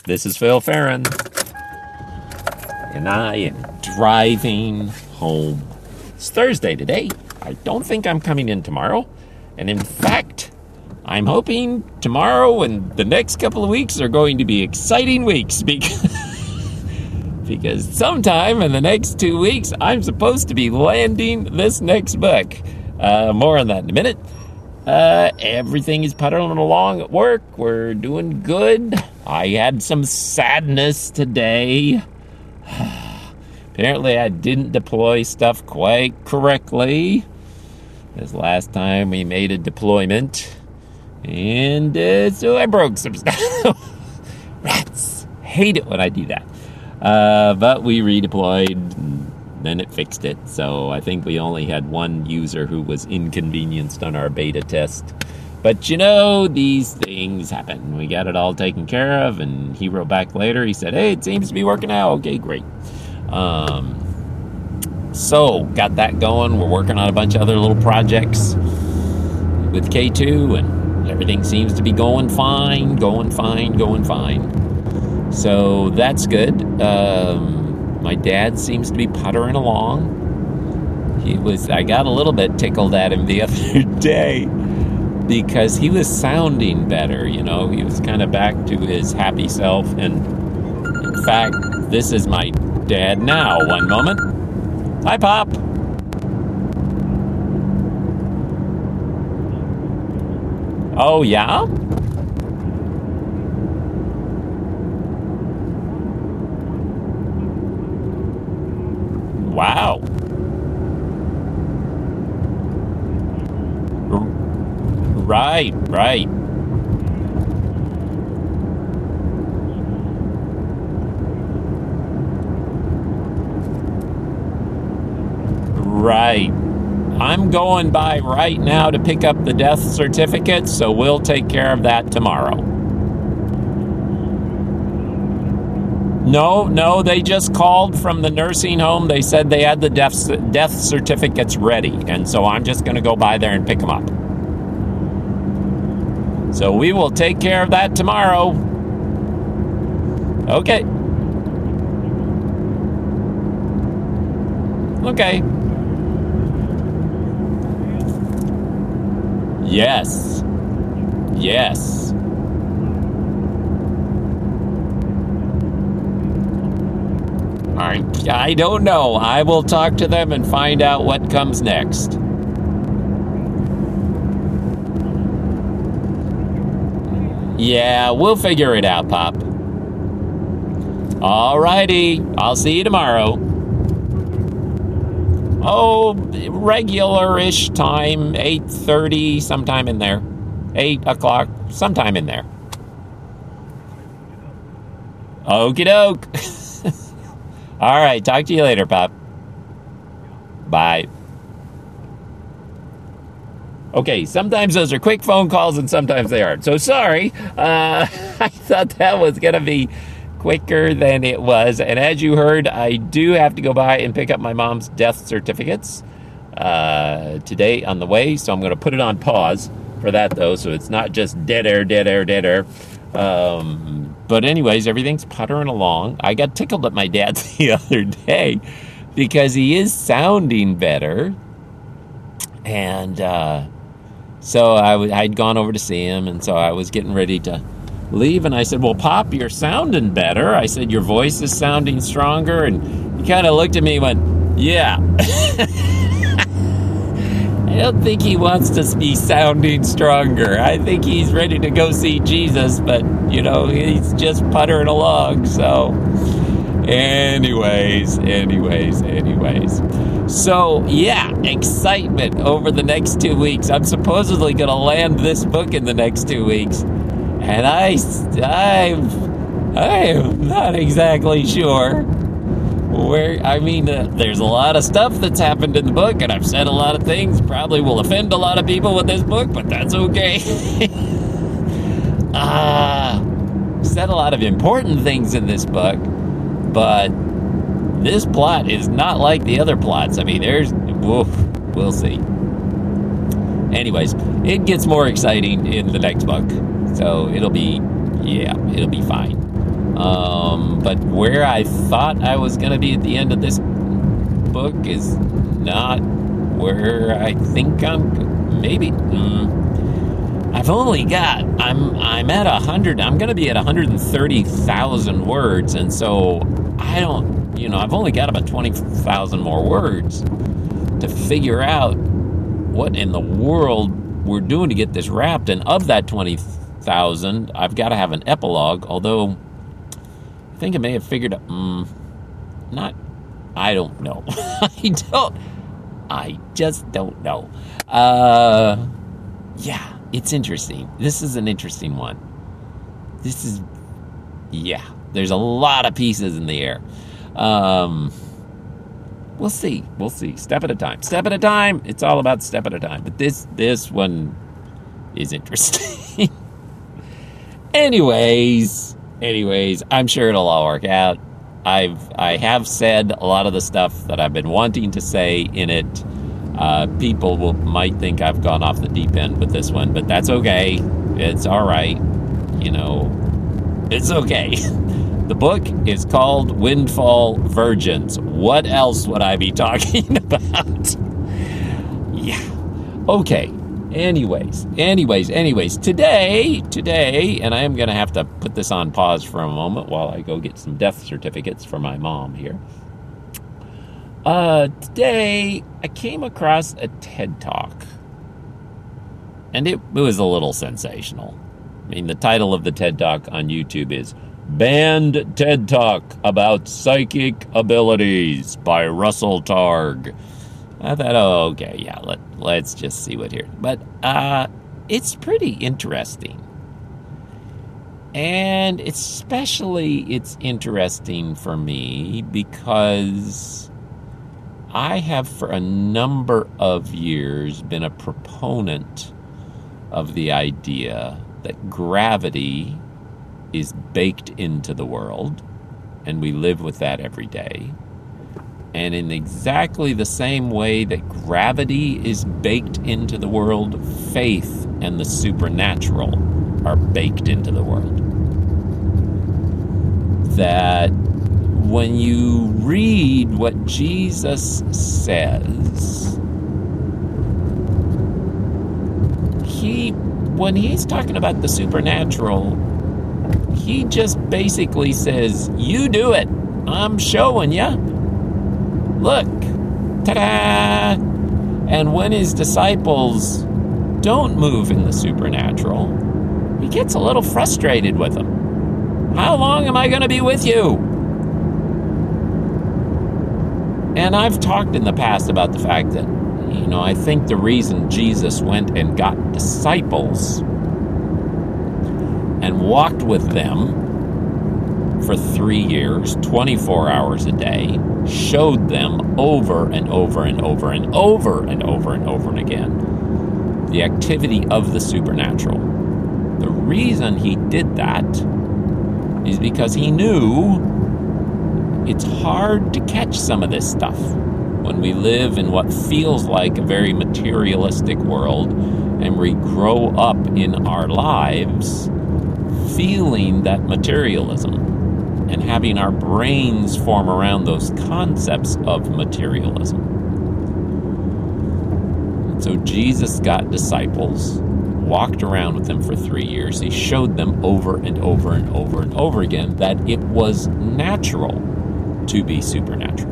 This is Phil Farron, and I am driving home. It's Thursday today. I don't think I'm coming in tomorrow, and in fact, I'm hoping tomorrow and the next couple of weeks are going to be exciting weeks because sometime in the next 2 weeks, I'm supposed to be landing this next book. More on that in a minute. Everything is puttering along at work. We're doing good. I had some sadness today. Apparently, I didn't deploy stuff quite correctly. This last time we made a deployment. And so I broke some stuff. Rats. Hate it when I do that. But we redeployed, and then it fixed it. So I think we only had one user who was inconvenienced on our beta test. But you know, these things happen. We got it all taken care of, and he wrote back later. He said, hey, it seems to be working out. Okay, great. So got that going. We're working on a bunch of other little projects with K2, and everything seems to be going fine. So that's good. My dad seems to be puttering along. I got a little bit tickled at him the other day because he was sounding better, you know. He was kind of back to his happy self. And in fact, this is my dad now. One moment. Hi, Pop. Oh, yeah? Wow. Right. Right. I'm going by right now to pick up the death certificate, so we'll take care of that tomorrow. No, they just called from the nursing home. They said they had the death certificates ready, and so I'm just going to go by there and pick them up. So we will take care of that tomorrow. Okay. Yes. I don't know. I will talk to them and find out what comes next. Yeah, we'll figure it out, Pop. Alrighty, I'll see you tomorrow. Oh, regular-ish time, 8:30, sometime in there. 8 o'clock, sometime in there. Okie doke. All right, talk to you later, Pop. Bye. Okay, sometimes those are quick phone calls and sometimes they aren't. So sorry, I thought that was going to be quicker than it was. And as you heard, I do have to go by and pick up my mom's death certificates today on the way. So I'm going to put it on pause for that, though, so it's not just dead air. But anyways, everything's puttering along. I got tickled at my dad's the other day because he is sounding better. And so I'd gone over to see him, and so I was getting ready to leave, and I said, well, Pop, you're sounding better. I said, your voice is sounding stronger, and he kind of looked at me and went, yeah. I don't think he wants to be sounding stronger. I think he's ready to go see Jesus, but, you know, he's just puttering along, so... Anyways. So, yeah, excitement over the next 2 weeks. I'm supposedly going to land this book in the next 2 weeks. And I am not exactly sure where. I mean, there's a lot of stuff that's happened in the book, and I've said a lot of things. Probably will offend a lot of people with this book, but that's okay. Said a lot of important things in this book. But this plot is not like the other plots. I mean, we'll see. Anyways, it gets more exciting in the next book. So it'll be fine. But where I thought I was going to be at the end of this book is not where I think maybe. I've only got, I'm at 100, I'm going to be at 130,000 words, and so I don't, I've only got about 20,000 more words to figure out what in the world we're doing to get this wrapped. And of that 20,000, I've got to have an epilogue, although I think I may have figured out, I don't know. I just don't know. Yeah, it's interesting. This is an interesting one. There's a lot of pieces in the air. We'll see. Step at a time. It's all about step at a time. But this one is interesting. Anyways, I'm sure it'll all work out. I have said a lot of the stuff that I've been wanting to say in it. People might think I've gone off the deep end with this one, but that's okay. It's all right. It's okay. The book is called Windfall Virgins. What else would I be talking about? Yeah. Okay. Anyways, today, and I am going to have to put this on pause for a moment while I go get some death certificates for my mom here. Today, I came across a TED Talk, and it was a little sensational. I mean, the title of the TED Talk on YouTube is Banned TED Talk About Psychic Abilities by Russell Targ. I thought, okay, yeah, let's just see what here. But it's pretty interesting. And especially it's interesting for me because I have for a number of years been a proponent of the idea that gravity is baked into the world, and we live with that every day. And in exactly the same way that gravity is baked into the world, faith and the supernatural are baked into the world. That when you read what Jesus says, when he's talking about the supernatural, he just basically says, you do it. I'm showing you. Look, ta-da! And when his disciples don't move in the supernatural, he gets a little frustrated with them. How long am I going to be with you? And I've talked in the past about the fact that, I think the reason Jesus went and got disciples and walked with them for 3 years, 24 hours a day, showed them over and over and over and over and over and over and again the activity of the supernatural. The reason he did that is because he knew it's hard to catch some of this stuff when we live in what feels like a very materialistic world, and we grow up in our lives feeling that materialism and having our brains form around those concepts of materialism. And so Jesus got disciples, walked around with them for 3 years. He showed them over and over and over and over again that it was natural to be supernatural.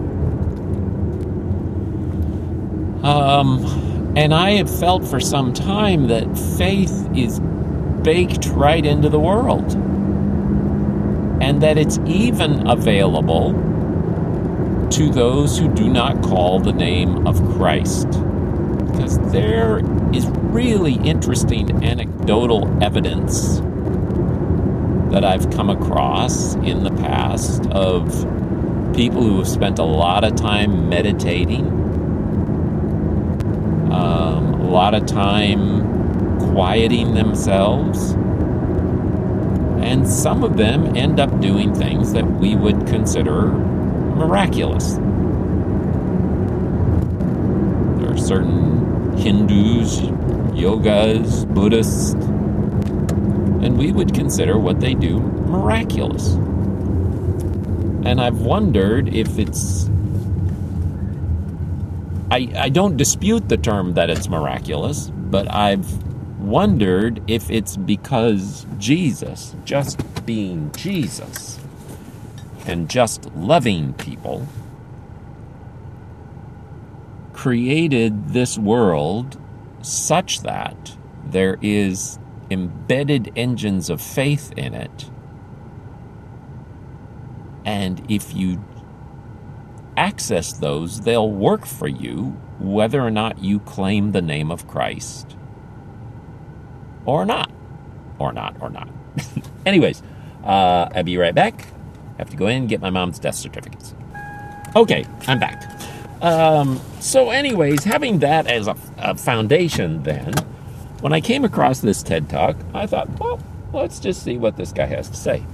And I have felt for some time that faith is baked right into the world, and that it's even available to those who do not call the name of Christ. Because there is really interesting anecdotal evidence that I've come across in the past of people who have spent a lot of time meditating, a lot of time quieting themselves, and some of them end up doing things that we would consider miraculous. There are certain Hindus, yogas, Buddhists, and we would consider what they do miraculous. And I've wondered if it's... I don't dispute the term that it's miraculous, but I've wondered if it's because Jesus, just being Jesus, and just loving people, created this world such that there is embedded engines of faith in it. And if you access those, they'll work for you whether or not you claim the name of Christ or not. Anyways, I'll be right back. I have to go in and get my mom's death certificates. Okay, I'm back. So anyways, having that as a foundation then, when I came across this TED Talk, I thought, well, let's just see what this guy has to say.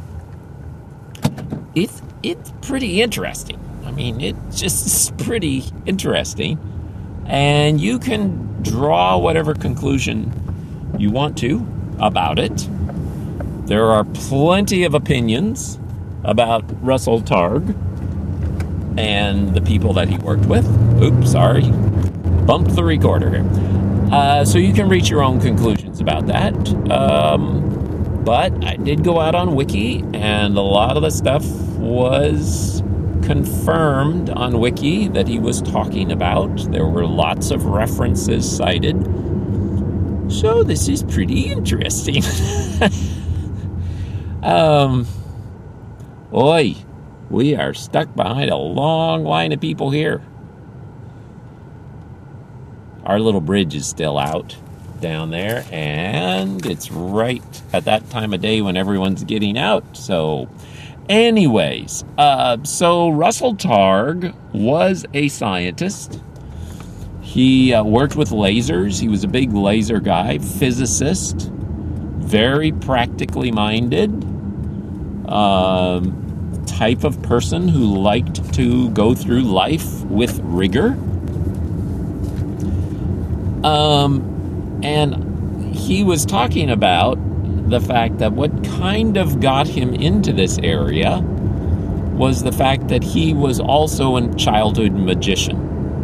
It's pretty interesting. I mean, it's just pretty interesting. And you can draw whatever conclusion you want to about it. There are plenty of opinions about Russell Targ and the people that he worked with. Oops, sorry. Bumped the recorder here. So you can reach your own conclusions about that. But I did go out on Wiki, and a lot of the stuff was confirmed on Wiki that he was talking about. There were lots of references cited. So this is pretty interesting. We are stuck behind a long line of people here. Our little bridge is still out down there, and it's right at that time of day when everyone's getting out. So anyways, so Russell Targ was a scientist. He worked with lasers. He was a big laser guy, physicist, very practically minded, type of person who liked to go through life with rigor. And he was talking about the fact that what kind of got him into this area was the fact that he was also a childhood magician.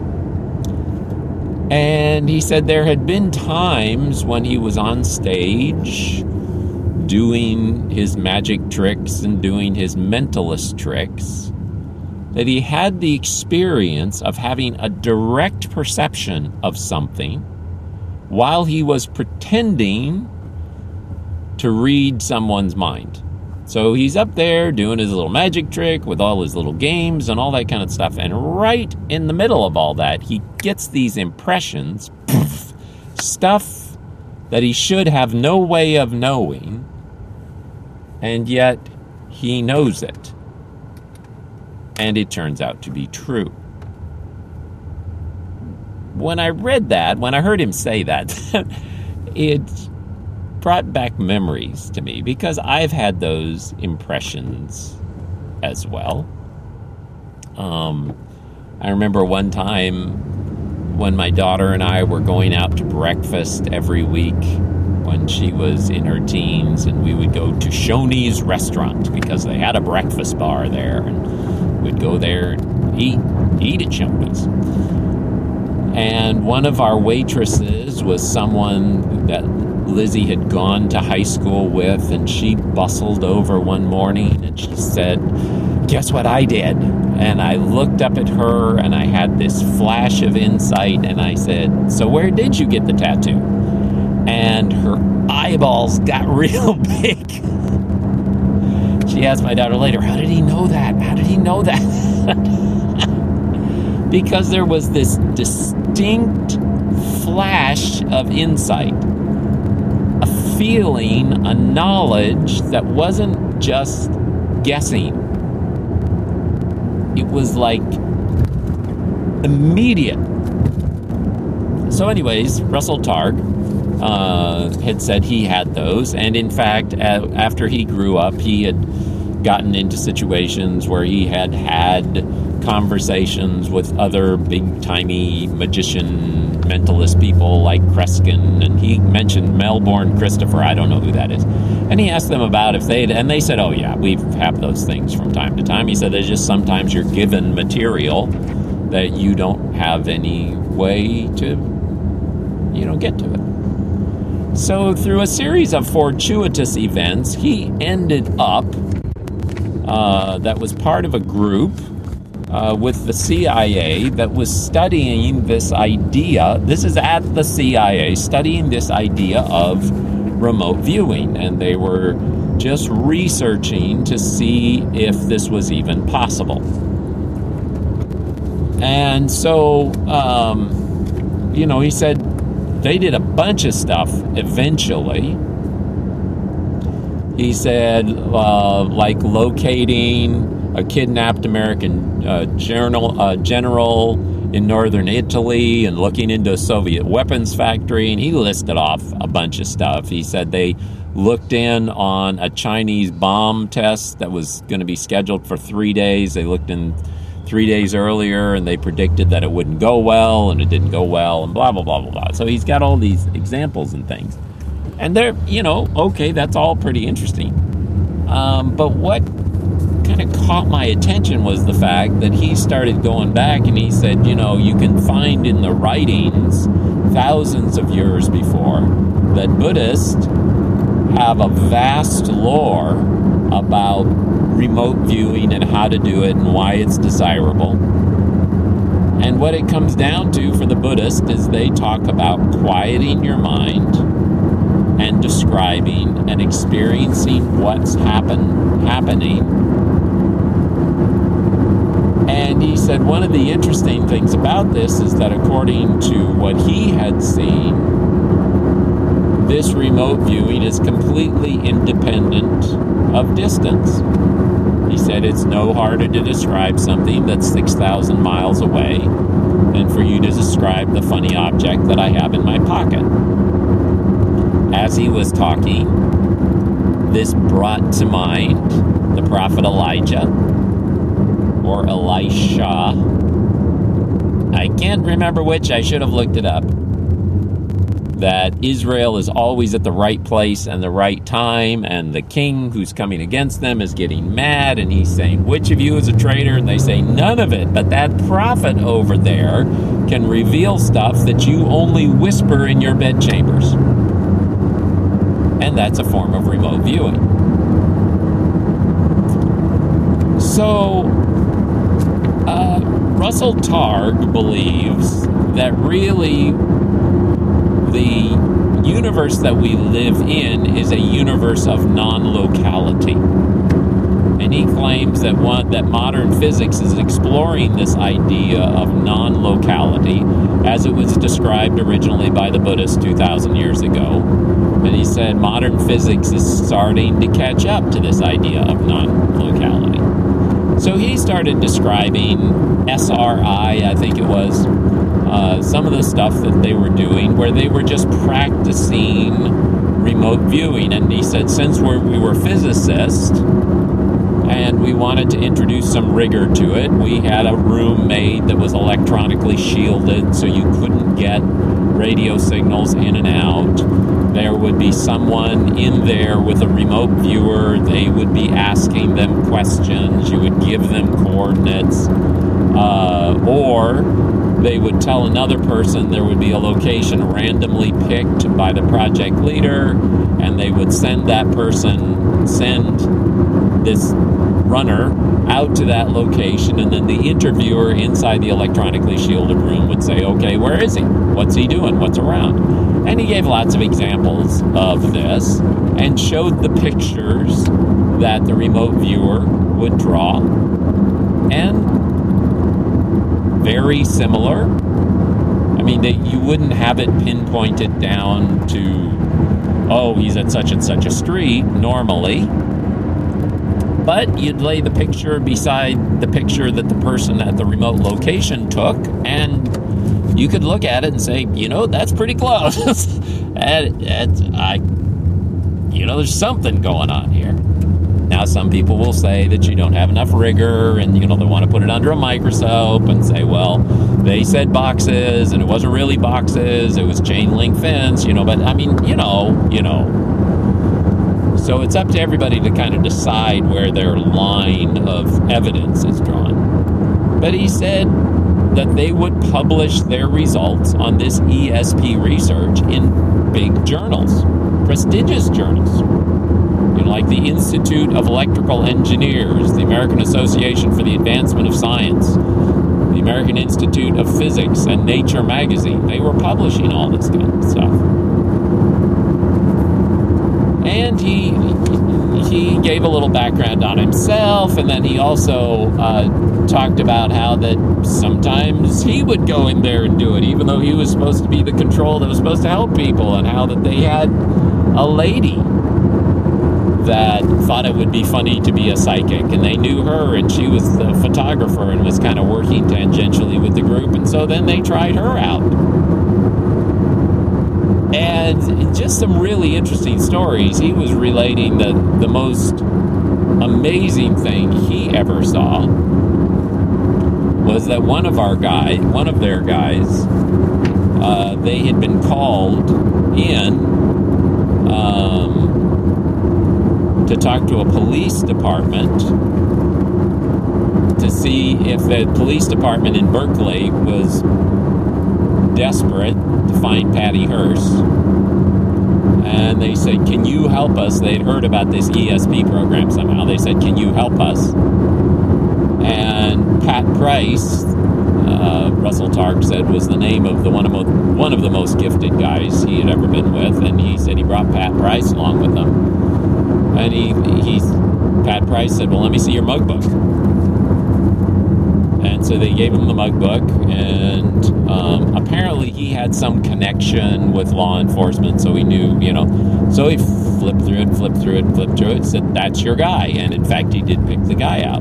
And he said there had been times when he was on stage doing his magic tricks and doing his mentalist tricks, that he had the experience of having a direct perception of something while he was pretending to read someone's mind. So he's up there doing his little magic trick with all his little games and all that kind of stuff. And right in the middle of all that, he gets these impressions, stuff that he should have no way of knowing, and yet he knows it. And it turns out to be true. When I read that, when I heard him say that, it brought back memories to me, because I've had those impressions as well. I remember one time when my daughter and I were going out to breakfast every week when she was in her teens, and we would go to Shoney's restaurant because they had a breakfast bar there, and we'd go there and eat at Shoney's. And one of our waitresses was someone that Lizzie had gone to high school with, and she bustled over one morning and she said, "Guess what I did?" And I looked up at her and I had this flash of insight, and I said, "So where did you get the tattoo?" And her eyeballs got real big. She asked my daughter later, "How did he know that? How did he know that?" Because there was this distinct flash of insight, a feeling, a knowledge that wasn't just guessing. It was like immediate. So anyways, Russell Targ had said he had those, and in fact, after he grew up, he had gotten into situations where he had conversations with other big-timey magician mentalist people like Kreskin, and he mentioned Melbourne Christopher. I don't know who that is. And he asked them about if and they said, oh yeah, we have those things from time to time. He said there's just sometimes you're given material that you don't have any way to, get to it. So through a series of fortuitous events, he ended up, that was part of a group with the CIA that was studying this idea. This is at the CIA, studying this idea of remote viewing. And they were just researching to see if this was even possible. And so, he said they did a bunch of stuff eventually. He said, like locating a kidnapped American general in northern Italy and looking into a Soviet weapons factory. And he listed off a bunch of stuff. He said they looked in on a Chinese bomb test that was going to be scheduled for 3 days. They looked in 3 days earlier, and they predicted that it wouldn't go well, and it didn't go well, and blah, blah, blah, blah, blah. So he's got all these examples and things. And they're, okay, that's all pretty interesting. But what kind of caught my attention was the fact that he started going back, and he said, you can find in the writings thousands of years before that Buddhists have a vast lore about remote viewing and how to do it and why it's desirable. And what it comes down to for the Buddhist is they talk about quieting your mind and describing and experiencing what's happening. And he said one of the interesting things about this is that according to what he had seen, this remote viewing is completely independent of distance. He said it's no harder to describe something that's 6,000 miles away than for you to describe the funny object that I have in my pocket. As he was talking, this brought to mind the prophet Elijah, or Elisha. I can't remember which. I should have looked it up. That Israel is always at the right place and the right time, and the king who's coming against them is getting mad, and he's saying, which of you is a traitor? And they say, none of it, but that prophet over there can reveal stuff that you only whisper in your bedchambers. And that's a form of remote viewing. So, Russell Targ believes that really the universe that we live in is a universe of non-locality. And he claims that modern physics is exploring this idea of non-locality as it was described originally by the Buddhists 2,000 years ago. And he said modern physics is starting to catch up to this idea of non-locality. So he started describing SRI, I think it was, some of the stuff that they were doing where they were just practicing remote viewing. And he said since we were physicists and we wanted to introduce some rigor to it, we had a room made that was electronically shielded so you couldn't get radio signals in and out. There would be someone in there with a remote viewer. They would be asking them questions. You would give them coordinates. Or they would tell another person there would be a location randomly picked by the project leader, and they would send this runner out to that location, and then the interviewer inside the electronically shielded room would say, okay, where is he? What's he doing? What's around? And he gave lots of examples of this and showed the pictures that the remote viewer would draw. And very similar. I mean, you wouldn't have it pinpointed down to, oh, he's at such and such a street normally. But you'd lay the picture beside the picture that the person at the remote location took, and you could look at it and say, that's pretty close. There's something going on here. Now, some people will say that you don't have enough rigor, and, they want to put it under a microscope and say, well, they said boxes, and it wasn't really boxes, it was chain link fence, but I mean, So it's up to everybody to kind of decide where their line of evidence is drawn. But he said that they would publish their results on this ESP research in big journals, prestigious journals. Like the Institute of Electrical Engineers, the American Association for the Advancement of Science, the American Institute of Physics, and Nature magazine. They were publishing all this kind of stuff. And he gave a little background on himself, and then he also talked about how that sometimes he would go in there and do it, even though he was supposed to be the control that was supposed to help people, and how that they had a lady that thought it would be funny to be a psychic, and they knew her, and she was the photographer and was kind of working tangentially with the group, and so then they tried her out. And just some really interesting stories. He was relating the most amazing thing he ever saw was that one of their guys, they had been called in to talk to a police department to see if the police department in Berkeley was desperate to find Patty Hearst. And they said, can you help us? They'd heard about this ESP program somehow. They said, can you help us? And Pat Price, Russell Targ said, was the name of one of the most gifted guys he had ever been with. And he said he brought Pat Price along with him. And Pat Price said, well, let me see your mug book. And so they gave him the mug book, and apparently he had some connection with law enforcement, so he knew, so he flipped through it, said, that's your guy. And in fact, he did pick the guy out.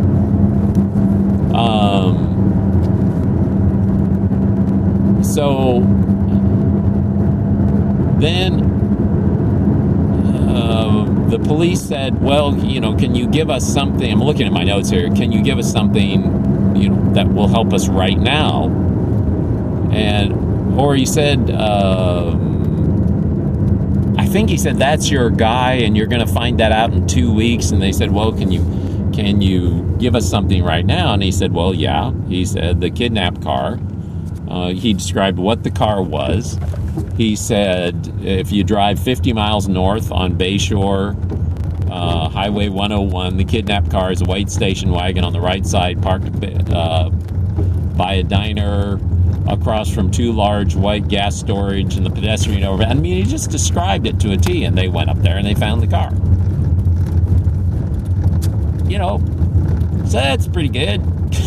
So then the police said, well, can you give us something? I'm looking at my notes here. Can you give us something, that will help us right now? Or he said, I think he said, that's your guy, and you're going to find that out in 2 weeks. And they said, well, can you give us something right now? And he said, well, yeah. He said, the kidnapped car. He described what the car was. He said, if you drive 50 miles north on Bayshore, Highway 101, the kidnapped car is a white station wagon on the right side, parked by a diner across from two large white gas storage and the pedestrian overpass. I mean, he just described it to a T, and they went up there and they found the car. So that's pretty good.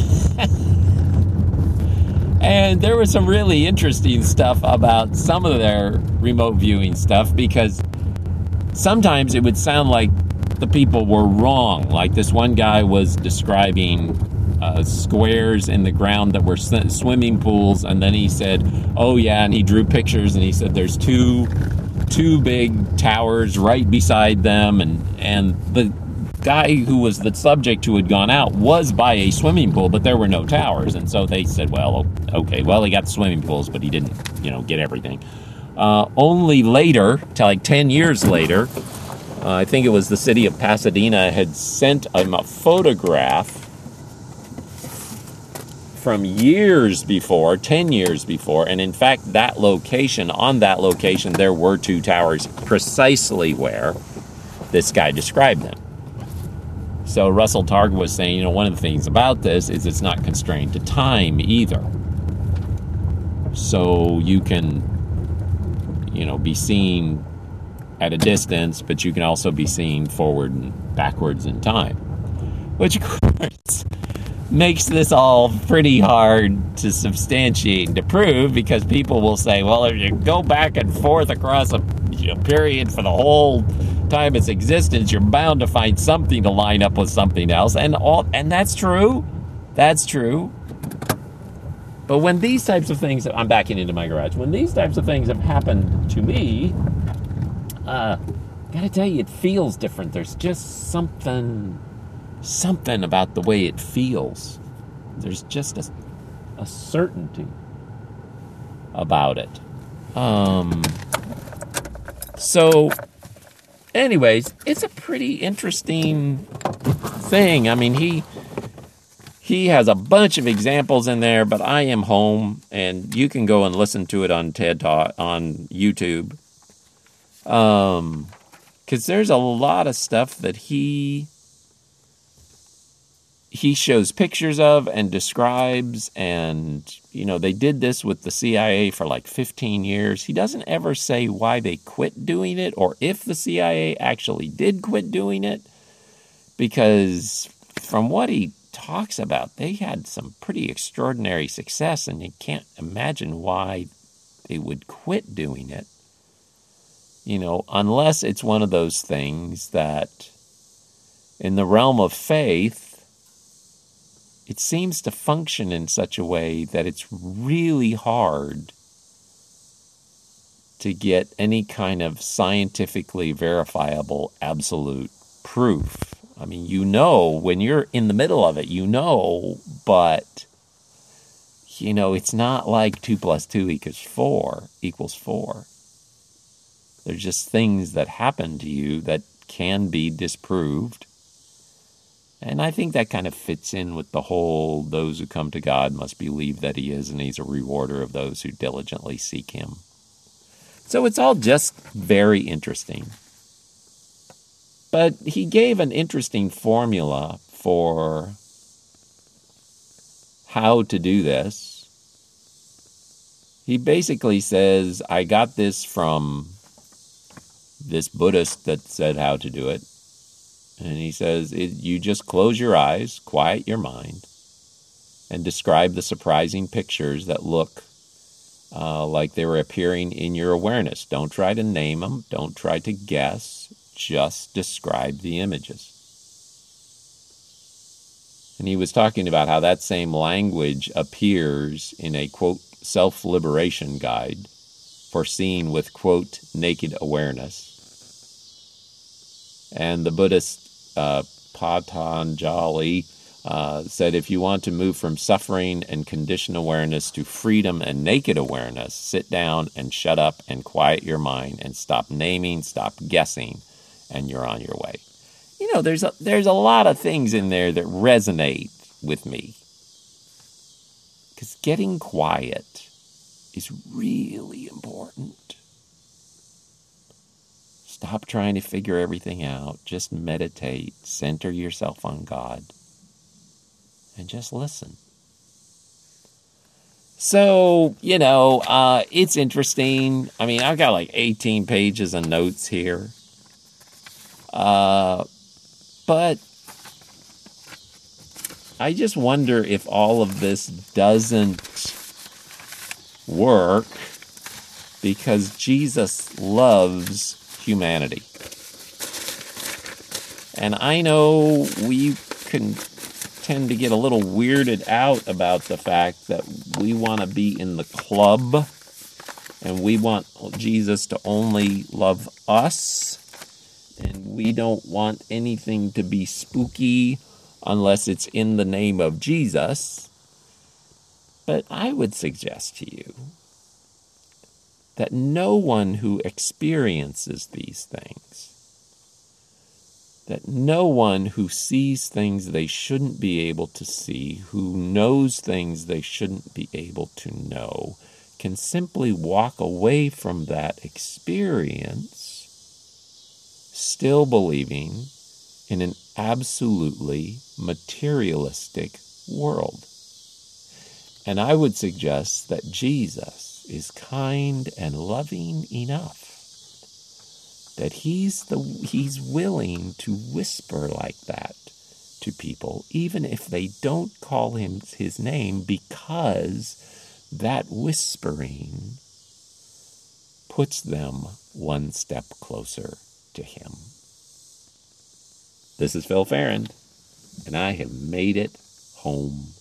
And there was some really interesting stuff about some of their remote viewing stuff, because sometimes it would sound like the people were wrong. Like this one guy was describing squares in the ground that were swimming pools, and then he said, oh yeah, and he drew pictures, and he said there's two big towers right beside them, and the guy who was the subject who had gone out was by a swimming pool, but there were no towers. And so they said, well, okay, well, he got the swimming pools, but he didn't, get everything. Only later, like 10 years later, I think it was the city of Pasadena had sent him a photograph from years before, 10 years before, and in fact, on that location, there were two towers precisely where this guy described them. So Russell Targ was saying, one of the things about this is it's not constrained to time either. So you can, be seen at a distance, but you can also be seen forward and backwards in time. Which, of course, makes this all pretty hard to substantiate and to prove, because people will say, well, if you go back and forth across a period for the whole time its existence, you're bound to find something to line up with something else, and that's true. That's true. But when these types of things, I'm backing into my garage, when these types of things have happened to me, gotta tell you, it feels different. There's just something about the way it feels. There's just a certainty about it. So, anyways, it's a pretty interesting thing. I mean, he has a bunch of examples in there, but I am home, and you can go and listen to it on TED Talk on YouTube. Because there's a lot of stuff that he shows pictures of and describes, and, you know, they did this with the CIA for like 15 years. He doesn't ever say why they quit doing it or if the CIA actually did quit doing it, because from what he talks about, they had some pretty extraordinary success, and you can't imagine why they would quit doing it. You know, unless it's one of those things that in the realm of faith, it seems to function in such a way that it's really hard to get any kind of scientifically verifiable absolute proof. I mean, you know, when you're in the middle of it, you know, but, you know, it's not like 2 + 2 equals 4. There's just things that happen to you that can be disproved. And I think that kind of fits in with the whole, those who come to God must believe that he is, and he's a rewarder of those who diligently seek him. So it's all just very interesting. But he gave an interesting formula for how to do this. He basically says, I got this from this Buddhist that said how to do it. And he says, you just close your eyes, quiet your mind, and describe the surprising pictures that look like they were appearing in your awareness. Don't try to name them. Don't try to guess. Just describe the images. And he was talking about how that same language appears in a, quote, self-liberation guide for seeing with, quote, naked awareness. And the Buddhist Patanjali said, if you want to move from suffering and conditioned awareness to freedom and naked awareness, sit down and shut up and quiet your mind and stop naming, stop guessing, and you're on your way. You know, there's a lot of things in there that resonate with me. Because getting quiet is really important. Stop trying to figure everything out. Just meditate. Center yourself on God. And just listen. So, you know, it's interesting. I mean, I've got like 18 pages of notes here. But I just wonder if all of this doesn't work because Jesus loves humanity. And I know we can tend to get a little weirded out about the fact that we want to be in the club and we want Jesus to only love us, and we don't want anything to be spooky unless it's in the name of Jesus. But I would suggest to you that no one who experiences these things, that no one who sees things they shouldn't be able to see, who knows things they shouldn't be able to know, can simply walk away from that experience still believing in an absolutely materialistic world. And I would suggest that Jesus is kind and loving enough that he's willing to whisper like that to people, even if they don't call him his name, because that whispering puts them one step closer to him. This is Phil Farrand, and I have made it home